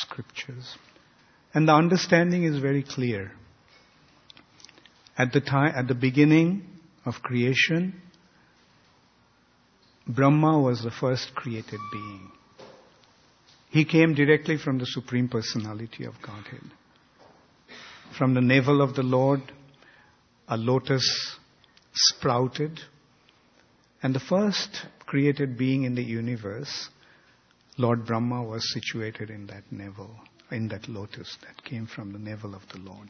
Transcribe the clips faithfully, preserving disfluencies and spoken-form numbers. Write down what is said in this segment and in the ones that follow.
scriptures. And the understanding is very clear. At the time, at the beginning of creation, Brahma was the first created being. He came directly from the Supreme Personality of Godhead. From the navel of the Lord, a lotus sprouted, and the first created being in the universe, Lord Brahma, was situated in that navel, in that lotus that came from the navel of the Lord.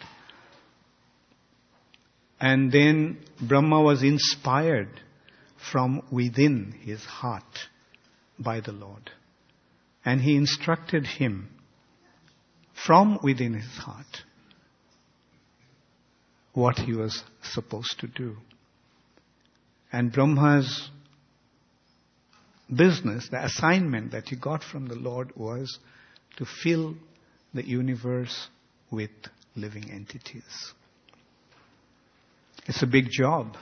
And then Brahma was inspired from within his heart by the Lord. And he instructed him from within his heart what he was supposed to do. And Brahma's business, the assignment that he got from the Lord, was to fill the universe with living entities. It's a big job.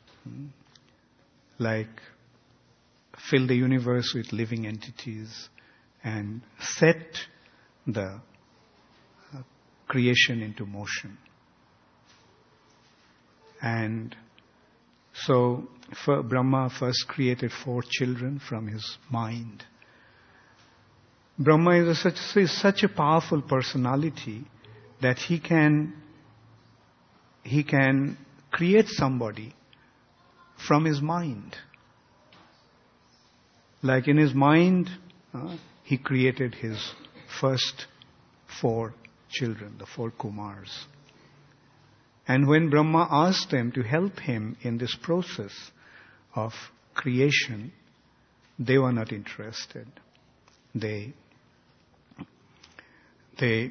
Like, fill the universe with living entities and set the uh, creation into motion. And so for Brahma first created four children from his mind. Brahma is, a such, is such a powerful personality that he can he can create somebody from his mind. Like in his mind, uh, he created his first four children, the four Kumars. And when Brahma asked them to help him in this process of creation, they were not interested. They, they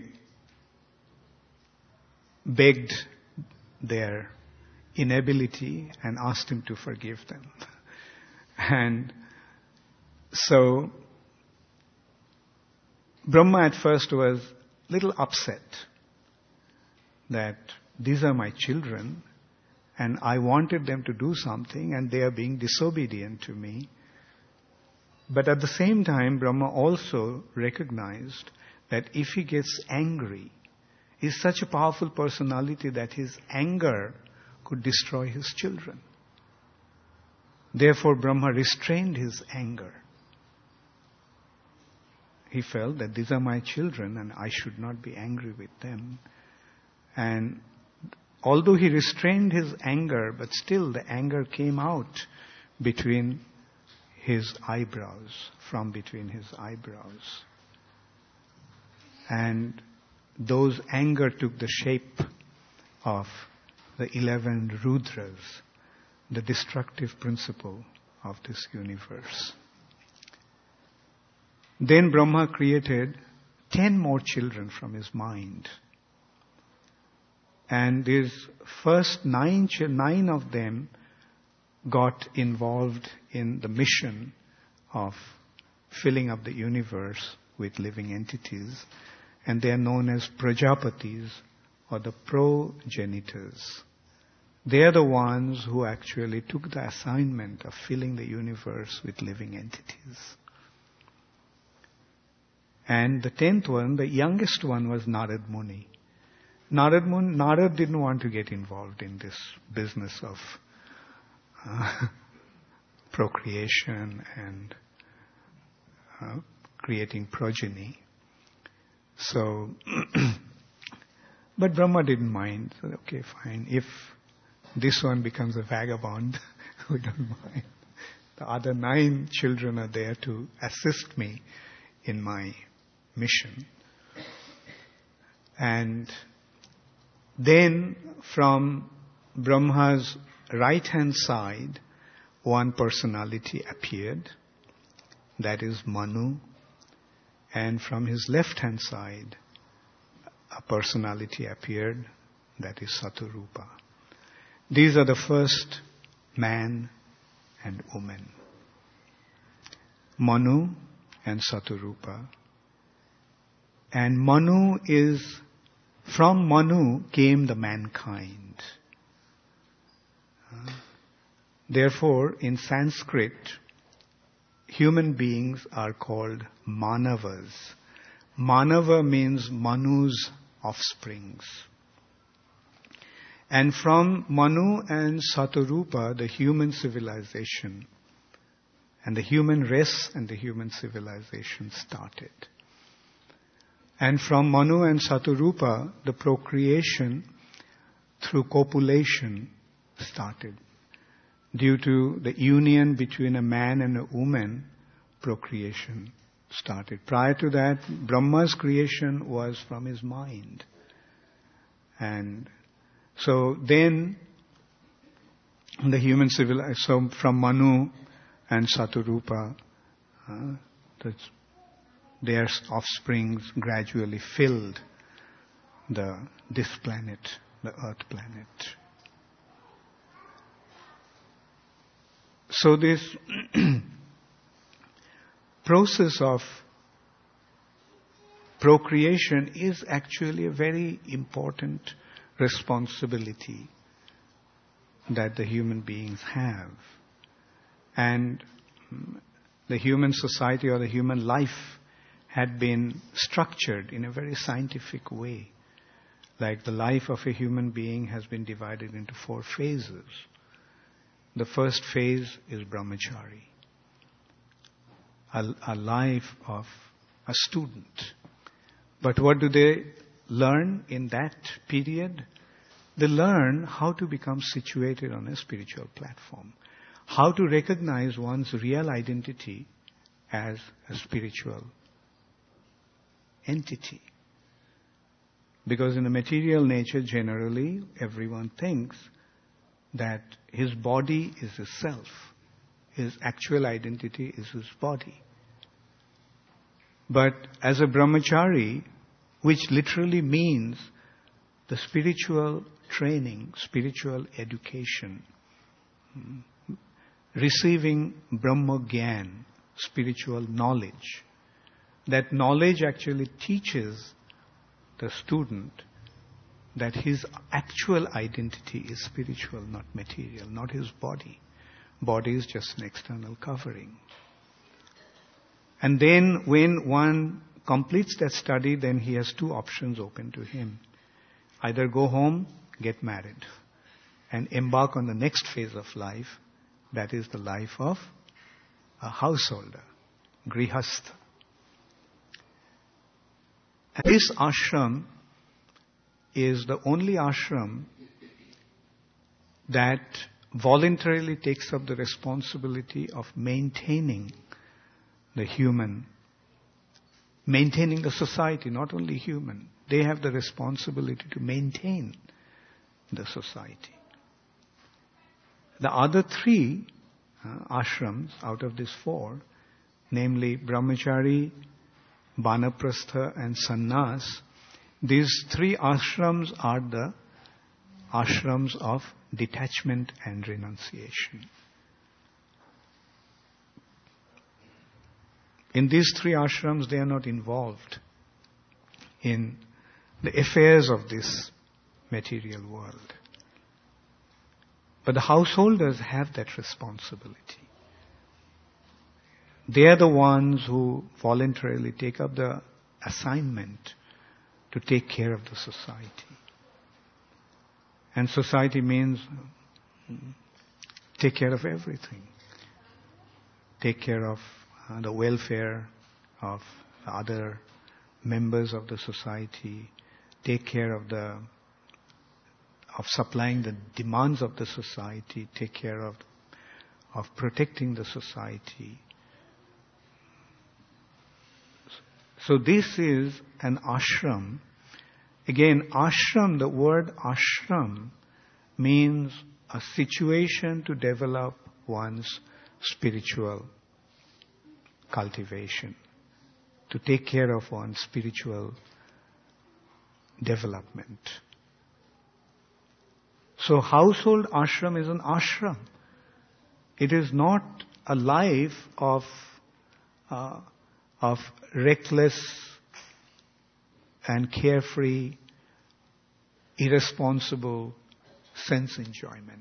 begged their inability and asked him to forgive them. And so Brahma at first was a little upset that these are my children and I wanted them to do something and they are being disobedient to me. But at the same time, Brahma also recognized that if he gets angry, he's such a powerful personality that his anger could destroy his children. Therefore, Brahma restrained his anger. He felt that these are my children and I should not be angry with them. And although he restrained his anger, but still the anger came out between his eyebrows, from between his eyebrows. And those anger took the shape of the eleven Rudras, the destructive principle of this universe. Then Brahma created ten more children from his mind. And these first nine, nine of them got involved in the mission of filling up the universe with living entities. And they are known as Prajapatis, or the progenitors. They are the ones who actually took the assignment of filling the universe with living entities. And the tenth one, the youngest one, was Narad Muni. Narad, Muni, Narad didn't want to get involved in this business of uh, procreation and uh, creating progeny. So, but Brahma didn't mind. So, okay, fine. If this one becomes a vagabond, we don't mind. The other nine children are there to assist me in my mission. And then from Brahma's right-hand side, one personality appeared, that is Manu. And from his left-hand side, a personality appeared, that is Saturupa. These are the first man and woman, Manu and Saturupa. And Manu is, from Manu came the mankind. Uh, therefore, in Sanskrit, human beings are called Manavas. Manava means Manu's offsprings. And from Manu and Satarupa, the human civilization, and the human race and the human civilization started. And from Manu and Satarupa, the procreation through copulation started. Due to the union between a man and a woman, procreation started. Prior to that, Brahma's creation was from his mind. And so then, the human civilization, so from Manu and Satarupa, uh, their offsprings gradually filled the this planet, the Earth planet. So this process of procreation is actually a very important responsibility that the human beings have. And the human society or the human life had been structured in a very scientific way. Like the life of a human being has been divided into four phases. The first phase is brahmachari, a, a life of a student. But what do they learn in that period? They learn how to become situated on a spiritual platform, how to recognize one's real identity as a spiritual entity. Because in the material nature, generally, everyone thinks that his body is his self. His actual identity is his body. But as a brahmachari, which literally means the spiritual training, spiritual education, receiving Brahma Gyan, spiritual knowledge, that knowledge actually teaches the student that his actual identity is spiritual, not material, not his body. Body is just an external covering. And then when one completes that study, then he has two options open to him. Either go home, get married, and embark on the next phase of life, that is the life of a householder, grihastha. This ashram is the only ashram that voluntarily takes up the responsibility of maintaining the human, maintaining the society, not only human. They have the responsibility to maintain the society. The other three uh, ashrams out of these four, namely brahmachari, Banaprastha and Sannyas, these three ashrams are the ashrams of detachment and renunciation. In these three ashrams, they are not involved in the affairs of this material world. But the householders have that responsibility. They are the ones who voluntarily take up the assignment to take care of the society. And society means take care of everything. Take care of uh, the welfare of the other members of the society. Take care of the of supplying the demands of the society. Take care of of protecting the society. So this is an ashram. Again, ashram, the word ashram means a situation to develop one's spiritual cultivation, to take care of one's spiritual development. So household ashram is an ashram. It is not a life of uh, of reckless and carefree, irresponsible sense enjoyment.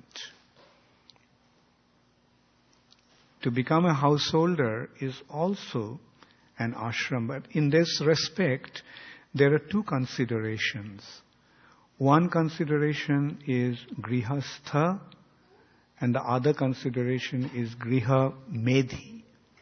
To become a householder is also an ashram. But in this respect, there are two considerations. One consideration is grihastha, and the other consideration is griha medhi.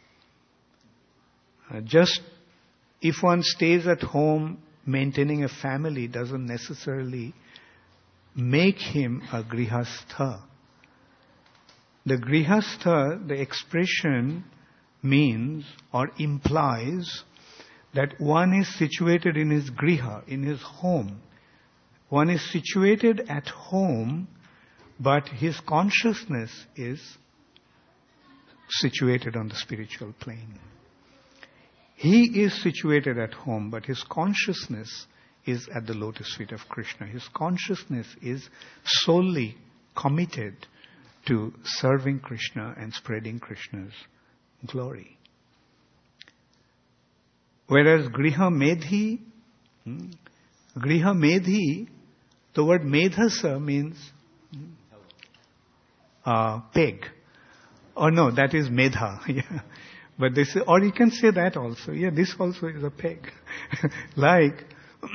Uh, just if one stays at home maintaining a family doesn't necessarily make him a grihastha. The grihastha, the expression means or implies that one is situated in his griha, in his home. One is situated at home, but his consciousness is situated on the spiritual plane. He is situated at home, but his consciousness is at the lotus feet of Krishna. His consciousness is solely committed to serving Krishna and spreading Krishna's glory. Whereas Griha Medhi, hmm, Griha Medhi, the word Medhasa means uh, peg. Oh no, that is Medha. Yeah. But this, or you can say that also. Yeah, this also is a peg. Like,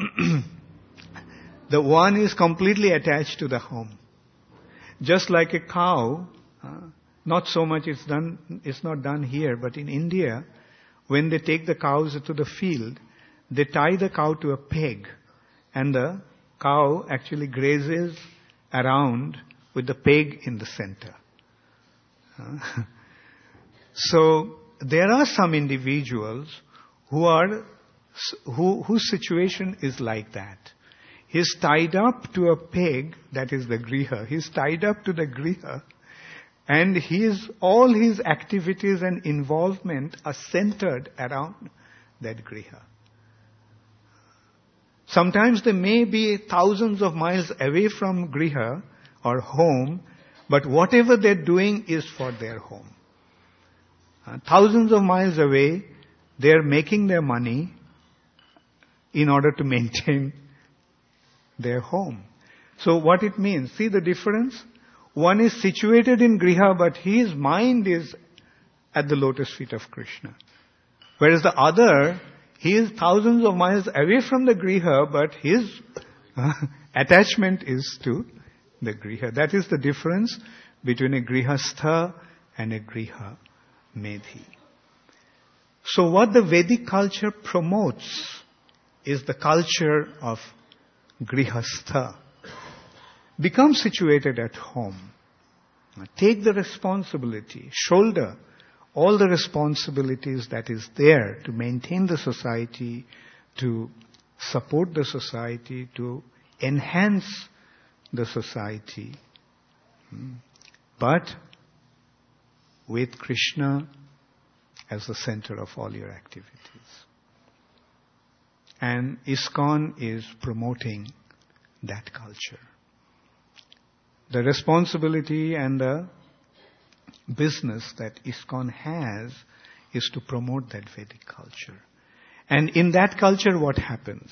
the one is completely attached to the home. Just like a cow, uh, not so much it's done, it's not done here, but in India, when they take the cows to the field, they tie the cow to a peg, and the cow actually grazes around with the peg in the center. Uh, so, there are some individuals who are, who, whose situation is like that. He's tied up to a peg, that is the griha. He's tied up to the griha, and his, all his activities and involvement are centered around that griha. Sometimes they may be thousands of miles away from griha or home, but whatever they're doing is for their home. Uh, thousands of miles away, they're making their money in order to maintain their home. So what it means, see the difference? One is situated in griha, but his mind is at the lotus feet of Krishna. Whereas the other, he is thousands of miles away from the griha, but his uh, attachment is to the griha. That is the difference between a grihastha and a griha medhi. So what the Vedic culture promotes is the culture of grihastha. Become situated at home. Take the responsibility, shoulder all the responsibilities that is there to maintain the society, to support the society, to enhance the society. But with Krishna as the center of all your activities. And ISKCON is promoting that culture. The responsibility and the business that ISKCON has is to promote that Vedic culture. And in that culture, what happens?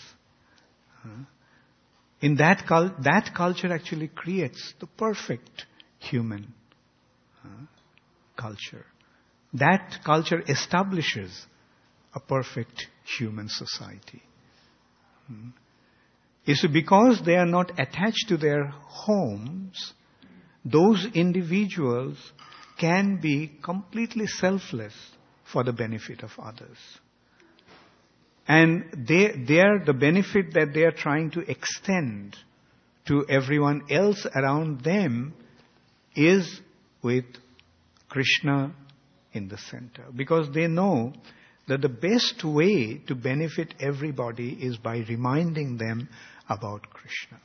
In that cul- that culture actually creates the perfect human culture. That culture establishes a perfect human society. Hmm. It's because they are not attached to their homes, those individuals can be completely selfless for the benefit of others. And they, they are the benefit that they are trying to extend to everyone else around them is with Krishna in the center. Because they know that the best way to benefit everybody is by reminding them about Krishna.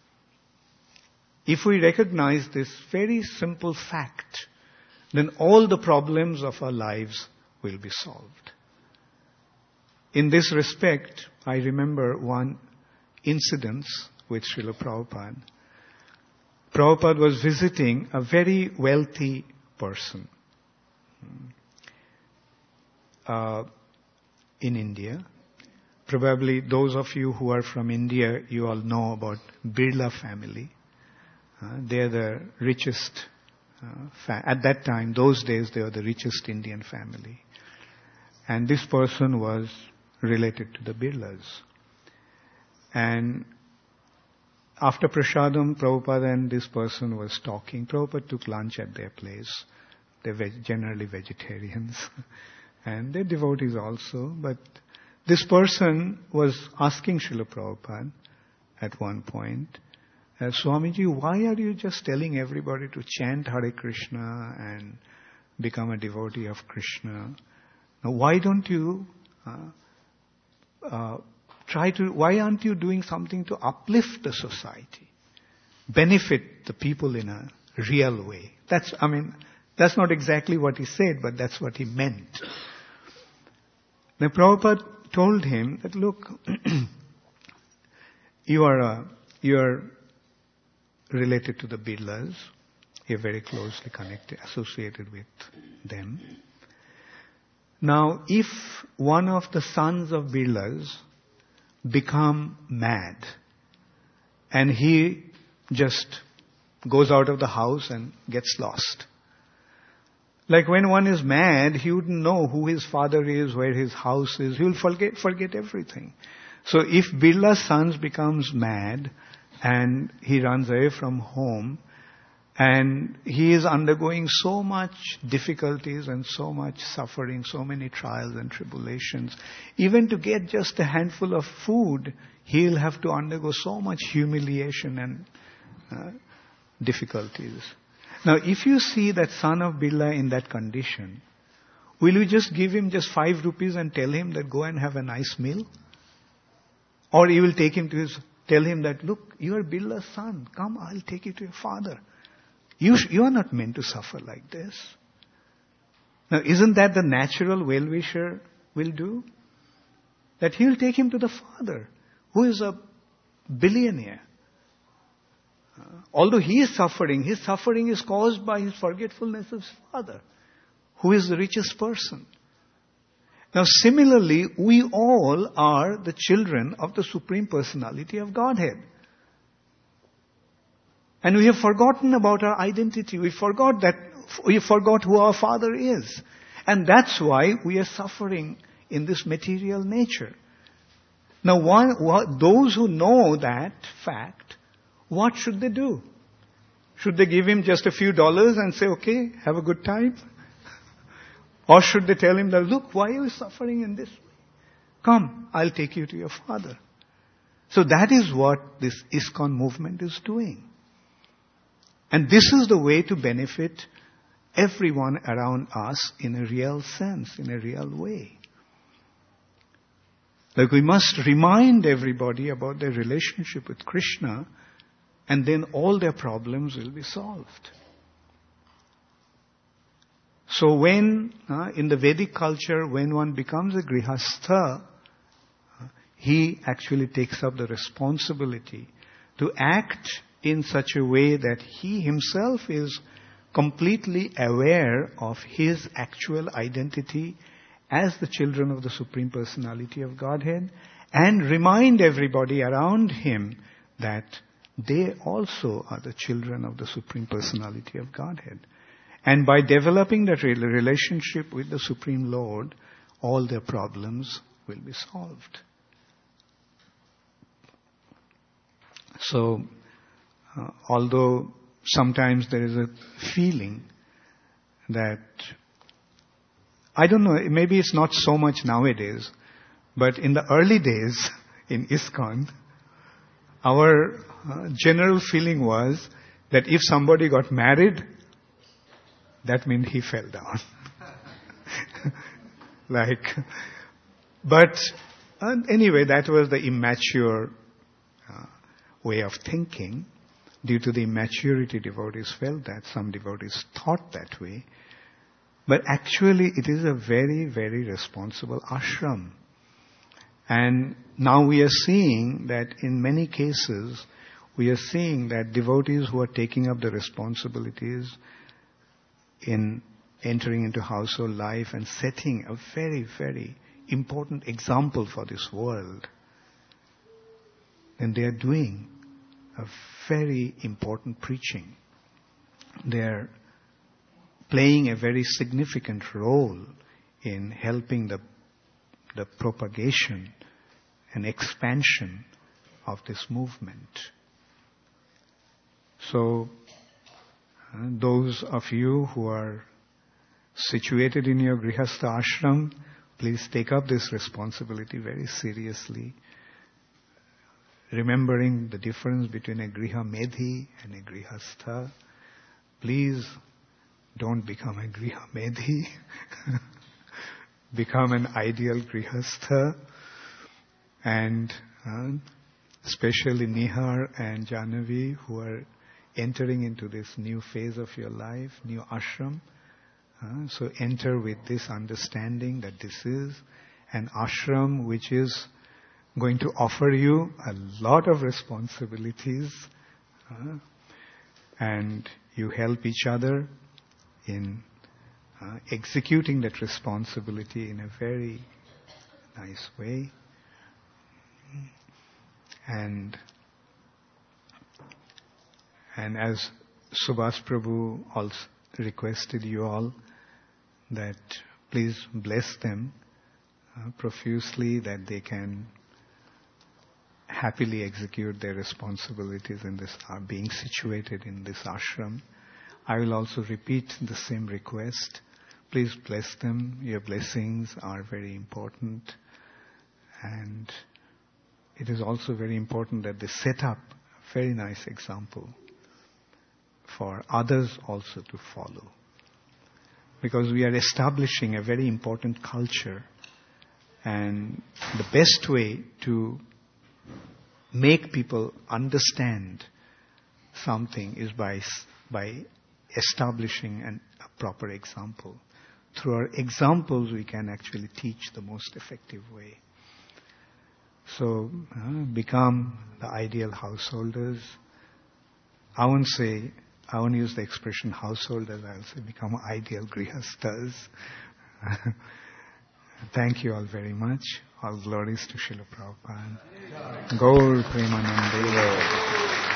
If we recognize this very simple fact, then all the problems of our lives will be solved. In this respect, I remember one incident with Srila Prabhupada. Prabhupada was visiting a very wealthy person uh, in India. Probably those of you who are from India, you all know about Birla family. Uh, they are the richest, uh, fa- at that time, those days, they were the richest Indian family. And this person was related to the Birlas. And after Prasadam, Prabhupada and this person was talking. Prabhupada took lunch at their place. They're veg- generally vegetarians. And they're devotees also. But this person was asking Srila Prabhupada at one point, uh, Swamiji, why are you just telling everybody to chant Hare Krishna and become a devotee of Krishna? Now, why don't you uh, uh, try to, why aren't you doing something to uplift the society? Benefit the people in a real way. That's, I mean, that's not exactly what he said, but that's what he meant. Now, Prabhupada told him that, look, you are a, you are related to the Birlas. You're very closely connected, associated with them. Now, if one of the sons of Birlas become mad and he just goes out of the house and gets lost. Like when one is mad, he wouldn't know who his father is, where his house is. He will forget, forget everything. So if Birla's son becomes mad and he runs away from home and he is undergoing so much difficulties and so much suffering, so many trials and tribulations, even to get just a handful of food, he'll have to undergo so much humiliation and uh, difficulties. Now, if you see that son of Birla in that condition, will you just give him just five rupees and tell him that go and have a nice meal? Or you will take him to his, tell him that, look, you are Birla's son. Come, I'll take you to your father. You, sh- you are not meant to suffer like this. Now, isn't that the natural well-wisher will do? That he will take him to the father, who is a billionaire. Uh, although he is suffering, his suffering is caused by his forgetfulness of his father, who is the richest person. Now similarly, we all are the children of the Supreme Personality of Godhead. And we have forgotten about our identity. We forgot that, we forgot who our Father is. And that's why we are suffering in this material nature. Now one, those who know that fact, what should they do? Should they give him just a few dollars and say, okay, have a good time? Or should they tell him that, look, why are you suffering in this way? Come, I'll take you to your father. So that is what this ISKCON movement is doing. And this is the way to benefit everyone around us in a real sense, in a real way. Like we must remind everybody about their relationship with Krishna, and then all their problems will be solved. So when, uh, in the Vedic culture, when one becomes a grihastha, uh, he actually takes up the responsibility to act in such a way that he himself is completely aware of his actual identity as the children of the Supreme Personality of Godhead, and remind everybody around him that they also are the children of the Supreme Personality of Godhead. And by developing that relationship with the Supreme Lord, all their problems will be solved. So, uh, although sometimes there is a feeling that, I don't know, maybe it's not so much nowadays, but in the early days in ISKCON, our uh, general feeling was that if somebody got married, that meant he fell down. like, but uh, anyway, that was the immature uh, way of thinking. Due to the immaturity, devotees felt that. Some devotees thought that way. But actually, it is a very, very responsible ashram. And now we are seeing that in many cases, we are seeing that devotees who are taking up the responsibilities in entering into household life and setting a very, very important example for this world, and they are doing a very important preaching. They are playing a very significant role in helping the the propagation and expansion of this movement. So, uh, those of you who are situated in your Grihastha ashram, please take up this responsibility very seriously, remembering the difference between a Griha Medhi and a Grihastha. Please don't become a Griha Medhi. Become an ideal Grihastha. And uh, especially Nihar and Jahnavi, who are entering into this new phase of your life, new ashram. Uh, so enter with this understanding that this is an ashram which is going to offer you a lot of responsibilities, uh, and you help each other in uh, executing that responsibility in a very nice way. And and as Subhas Prabhu also requested you all that please bless them uh, profusely, that they can happily execute their responsibilities in this, uh, being situated in this ashram. I will also repeat the same request. Please bless them. Your blessings are very important. And it is also very important that they set up a very nice example for others also to follow. Because we are establishing a very important culture. And the best way to make people understand something is by by establishing an, a proper example. Through our examples, we can actually teach the most effective way. So, uh, become the ideal householders. I won't say, I won't use the expression householders, I'll say become ideal grihasthas. Thank you all very much. All glories to Srila Prabhupada. Gaur Premanande.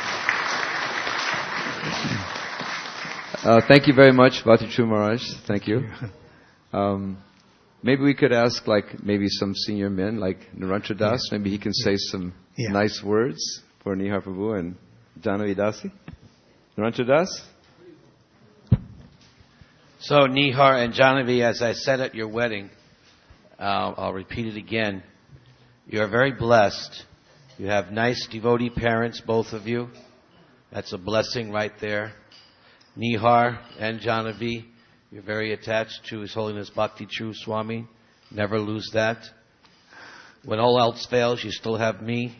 Uh, thank you very much, Bhatichu Maharaj. Thank you. Um, maybe we could ask, like, maybe some senior men, like Narantra Das. Yeah. Maybe he can yeah. say some yeah. nice words for Nihar Prabhu and Jahnavi Dasi. Narantra Das? So, Nihar and Jahnavi, as I said at your wedding, uh, I'll repeat it again. You are very blessed. You have nice devotee parents, both of you. That's a blessing right there. Nihar and Jahnavi, you're very attached to His Holiness Bhakti True Swami. Never lose that. When all else fails, you still have me.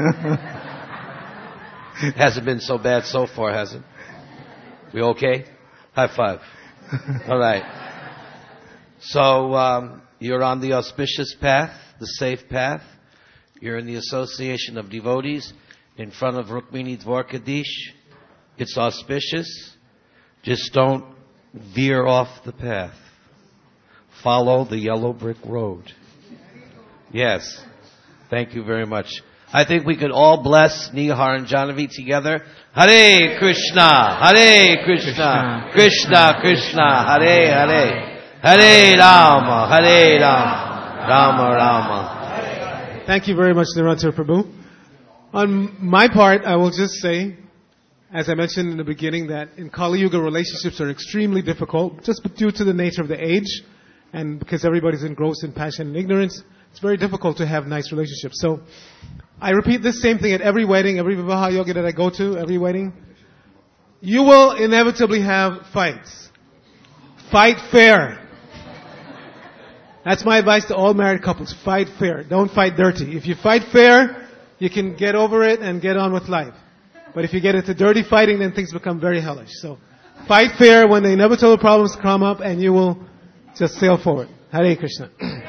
It hasn't been so bad so far, has it? We okay? High five. All right. So, um, you're on the auspicious path, the safe path. You're in the association of devotees in front of Rukmini Dwarkadish. It's auspicious. Just don't veer off the path. Follow the yellow brick road. Yes. Thank you very much. I think we could all bless Nihar and Jahnavi together. Hare Krishna, Hare Krishna, Krishna Krishna, Hare Hare, Hare Rama, Hare Rama, Rama Rama. Thank you very much, Narantra Prabhu. On my part, I will just say, as I mentioned in the beginning, that in Kali Yuga relationships are extremely difficult, just due to the nature of the age, and because everybody's engrossed in passion and ignorance, it's very difficult to have nice relationships. So, I repeat this same thing at every wedding, every Vivaha Yoga that I go to, every wedding. You will inevitably have fights. Fight fair. That's my advice to all married couples. Fight fair. Don't fight dirty. If you fight fair, you can get over it and get on with life. But if you get into dirty fighting, then things become very hellish. So, fight fair when the inevitable problems come up, and you will just sail forward. Hare Krishna.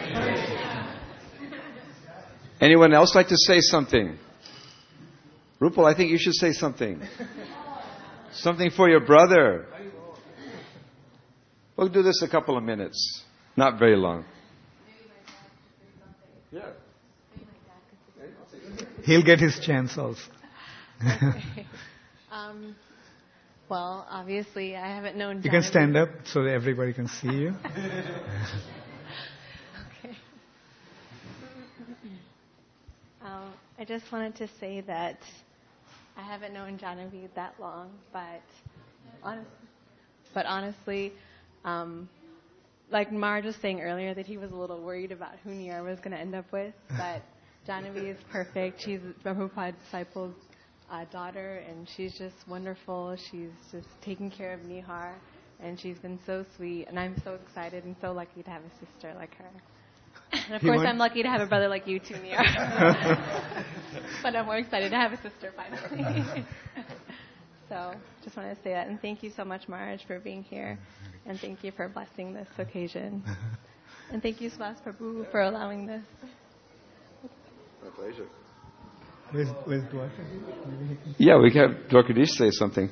Anyone else like to say something? Rupal, I think you should say something. Something for your brother. We'll do this a couple of minutes. Not very long. Yeah. He'll get his chance also. Okay. Um, well, obviously, I haven't known Jahnavi. You can stand up so that everybody can see you. Okay. I just wanted to say that I haven't known Genevieve that long, but honestly, but honestly, um, like Marge was saying earlier, that he was a little worried about who Nihar was going to end up with, but Genevieve is perfect. She's Prabhupada disciple's uh, daughter, and she's just wonderful. She's just taking care of Nihar, and she's been so sweet, and I'm so excited and so lucky to have a sister like her. And of He course, went- I'm lucky to have a brother like you too, Nihar. But I'm more excited to have a sister finally. So, just wanted to say that, and thank you so much, Marge, for being here, and thank you for blessing this occasion. And thank you, Swas Prabhu, for allowing this. My pleasure. Where's, where's Dwarka? Maybe he can- Yeah, we can have Dwarkadish say something.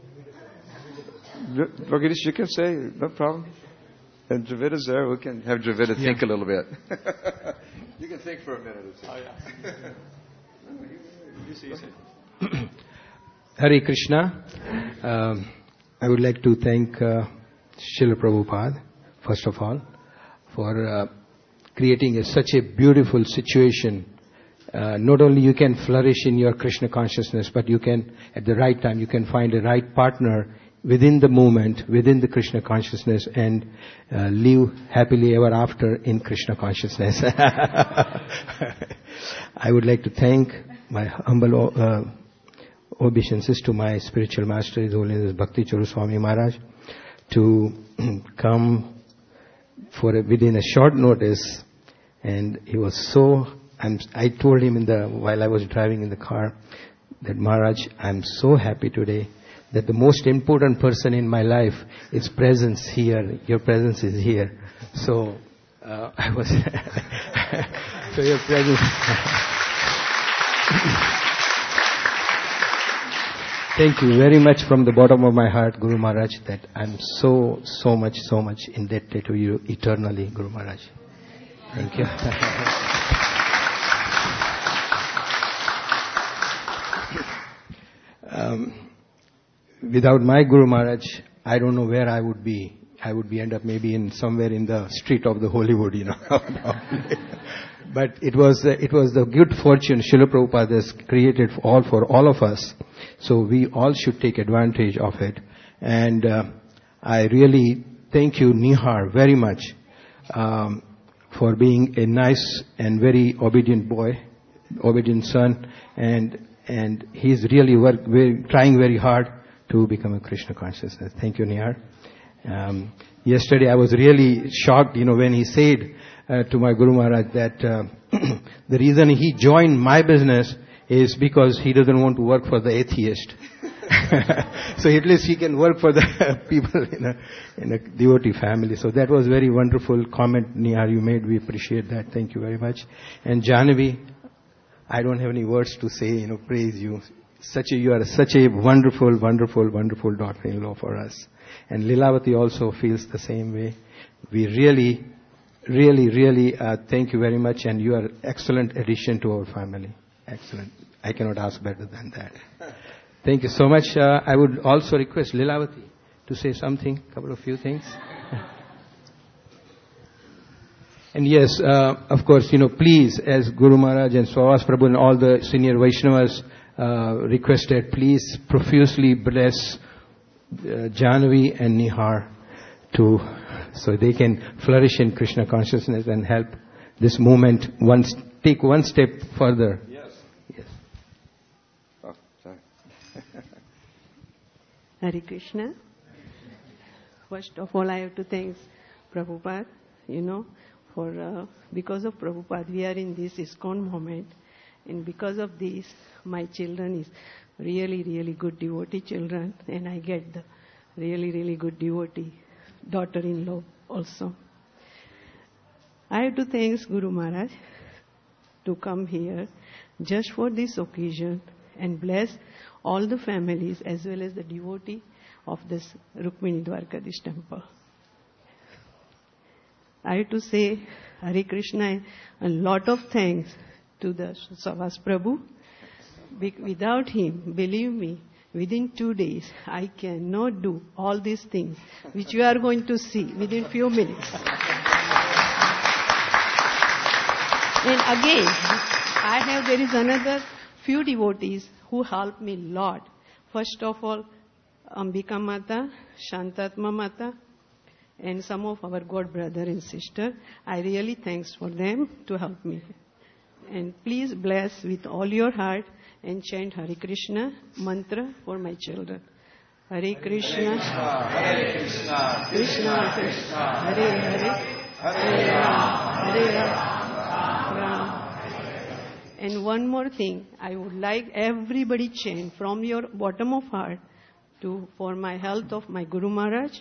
Dw- Dwarkadish, you can say, no problem. And Dravita's there, we can have Dravita Yeah. think a little bit. You can think for a minute or two. Oh, yeah. You say, you say. Hare Krishna. Um, I would like to thank uh, Srila Prabhupada, first of all, for uh, creating a, such a beautiful situation. Uh, not only you can flourish in your Krishna consciousness, but you can, at the right time, you can find a right partner within the moment, within the Krishna consciousness, and uh, live happily ever after in Krishna consciousness. I would like to thank my humble uh, obeisances to my spiritual master, His Holiness Bhakti Charu Swami Maharaj, to come for a, within a short notice, and he was so. I'm, I told him in the while I was driving in the car that Maharaj, I'm so happy today that the most important person in my life is presence here. Your presence is here. So uh, I was. So your presence. Thank you very much from the bottom of my heart, Guru Maharaj, that I'm so, so much, so much indebted to you eternally, Guru Maharaj. Thank you. um, without my Guru Maharaj, I don't know where I would be. I would be end up maybe in somewhere in the street of the Hollywood, you know. But it was uh, it was the good fortune Srila Prabhupada has created for all for all of us. So we all should take advantage of it. And uh, I really thank you, Nihar, very much um, for being a nice and very obedient boy, obedient son, and and he's really work, very, trying very hard to become a Krishna consciousness. Thank you, Nihar. Um, yesterday I was really shocked, you know, when he said uh, to my Guru Maharaj that uh, the reason he joined my business is because he doesn't want to work for the atheist. So at least he can work for the people in a, in a devotee family. So that was very wonderful comment, Nihar, you made. We appreciate that. Thank you very much. And Jahnavi, I don't have any words to say, you know, praise you. Such a, you are such a wonderful, wonderful, wonderful daughter-in-law for us. And Lilavati also feels the same way. We really, really, really uh, thank you very much, and you are excellent addition to our family. Excellent. I cannot ask better than that. Thank you so much. Uh, I would also request Lilavati to say something, a couple of few things. And yes, uh, of course, you know, please, as Guru Maharaj and Swavas Prabhu and all the senior Vaishnavas uh, requested, please profusely bless uh, Jahnavi and Nihar to, so they can flourish in Krishna consciousness and help this movement one, take one step further. Yes. Yes. Oh, sorry. Hare Krishna. First of all, I have to thank Prabhupada, you know, for uh, because of Prabhupada we are in this ISKCON moment, and because of this my children is really really good devotee children, and I get the really really good devotee daughter-in-law also. I have to thank Guru Maharaj to come here just for this occasion and bless all the families as well as the devotee of this Rukmini Dwarkadish temple. I have to say Hare Krishna and a lot of thanks to the Swavas Prabhu. Be- without him, believe me, within two days, I cannot do all these things which you are going to see within few minutes. And again, I have, there is another few devotees who helped me a lot. First of all, Ambika Mata, Shantatma Mata, and some of our God brother and sister. I really thanks for them to help me. And please bless with all your heart and chant Hare Krishna mantra for my children. Hare Krishna, Hare Krishna, Krishna Krishna, Hare Hare, Hare Ram, Hare Ram, Ram. And one more thing, I would like everybody chant from your bottom of heart to for my health of my Guru Maharaj.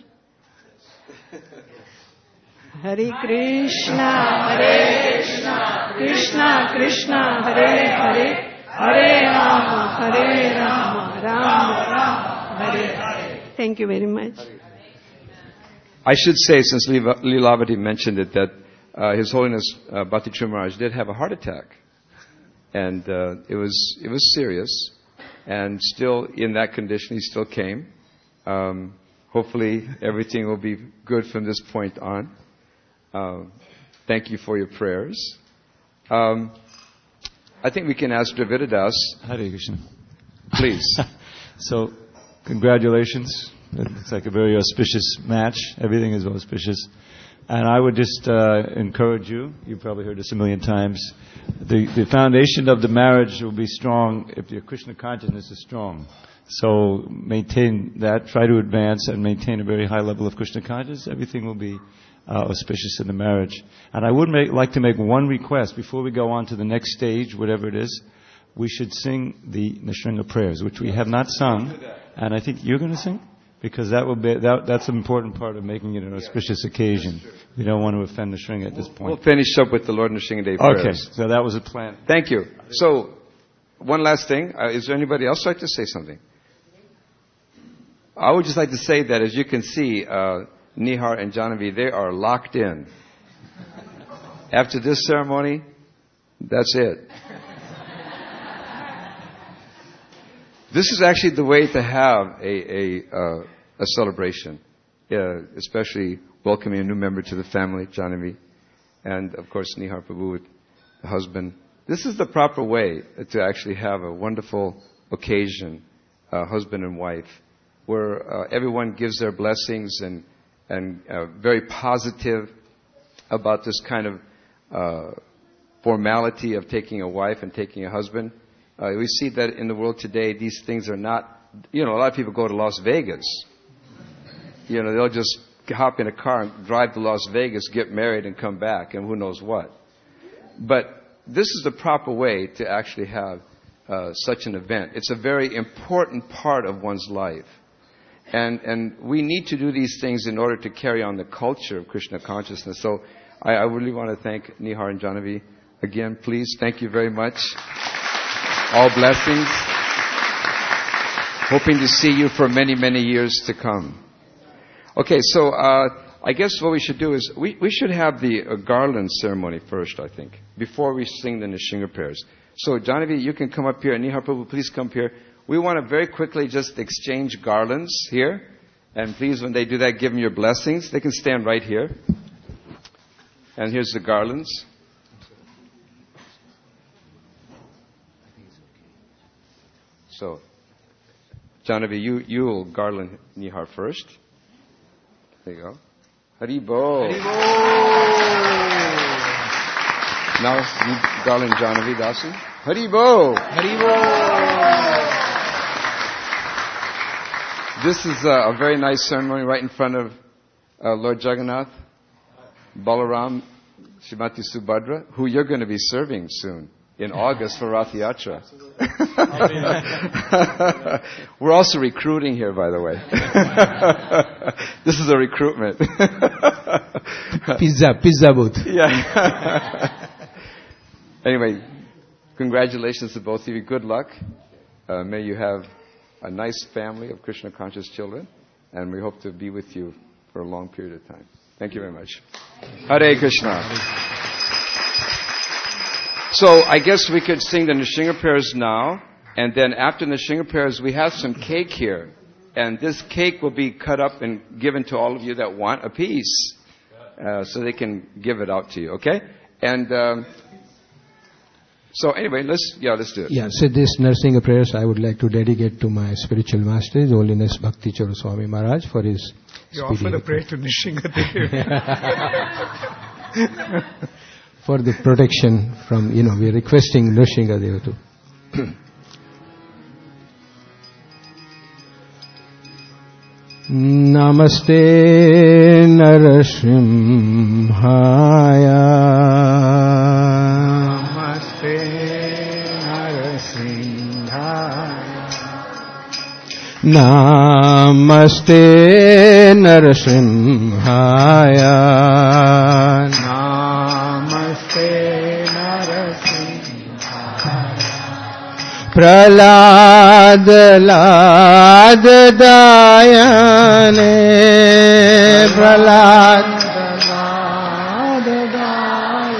Hare Krishna, Hare Krishna, Krishna Krishna, Hare Hare, Hare Rama, Hare Rama, Rama Rama, Hare Hare. Thank you very much. I should say, since Leelavati mentioned it, that uh, His Holiness uh, Bhakti Chuma Maharaj did have a heart attack, and uh, it was it was serious, and still in that condition, he still came. Um, hopefully, everything will be good from this point on. Uh, thank you for your prayers. Um, I think we can ask Dravidadas. Hare Krishna. Please. So, congratulations. It's like a very auspicious match. Everything is auspicious. And I would just uh, encourage you, you've probably heard this a million times, the, the foundation of the marriage will be strong if your Krishna consciousness is strong. So maintain that, try to advance and maintain a very high level of Krishna consciousness. Everything will be uh, auspicious in the marriage. And I would make, like to make one request before we go on to the next stage, whatever it is. We should sing the Nrsimha prayers, which we have not sung. And I think you're going to sing? Because that will be that, that's an important part of making it an auspicious occasion. We don't want to offend Nrsimha at this point. We'll finish up with the Lord Nrsimha Day prayers. Okay, so that was a plan. Thank you. So, one last thing. Uh, is there anybody else like to say something? I would just like to say that, as you can see, uh, Nihar and Janavi, they are locked in. After this ceremony, that's it. This is actually the way to have a a, uh, a celebration, uh, especially welcoming a new member to the family, Janavi, and of course Nihar Prabhu with the husband. This is the proper way to actually have a wonderful occasion, uh, husband and wife, where uh, everyone gives their blessings and and uh, very positive about this kind of uh, formality of taking a wife and taking a husband. Uh, we see that in the world today, these things are not, you know, a lot of people go to Las Vegas. You know, they'll just hop in a car and drive to Las Vegas, get married, and come back, and who knows what. But this is the proper way to actually have uh, such an event. It's a very important part of one's life. And and we need to do these things in order to carry on the culture of Krishna consciousness. So I, I really want to thank Nihar and Janavi again. Please, thank you very much. All blessings. Hoping to see you for many, many years to come. Okay, so uh, I guess what we should do is we, we should have the uh, garland ceremony first, I think, before we sing the Nrsimha prayers. So, Janavi, you can come up here. And Nihar Prabhu, please come here. We want to very quickly just exchange garlands here. And please, when they do that, give them your blessings. They can stand right here. And here's the garlands. So, Janavi, you, you will garland Nihar first. There you go. Haribo. Haribo. Now, you garland Janavi Dasu. Haribo. Haribo. This is a, a very nice ceremony right in front of uh, Lord Jagannath, Balaram, Srimati Subhadra, who you're going to be serving soon. In August for Rath Yatra. We're also recruiting here, by the way. This is a recruitment. Pizza, pizza booth. Yeah. Anyway, congratulations to both of you. Good luck. Uh, may you have a nice family of Krishna conscious children, and we hope to be with you for a long period of time. Thank you very much. Hare Krishna. So I guess we could sing the Nrsimha prayers now, and then after the Nrsimha prayers, we have some cake here. And this cake will be cut up and given to all of you that want a piece, uh, so they can give it out to you, okay? And um, So anyway, let's yeah, let's do it. Yeah, so this Narsinga prayers I would like to dedicate to my spiritual master, His Holiness Bhakti Charu Swami Maharaj, for his. You offer the prayer to Nishingadev. For the protection from, you know, we are requesting Nishingadev to. Namaste Narasimhaya. Namaste Narasimhaya. Namaste Narasimhaya. Namaste Narasimhaya. Pralad Lad Dayane. Pralad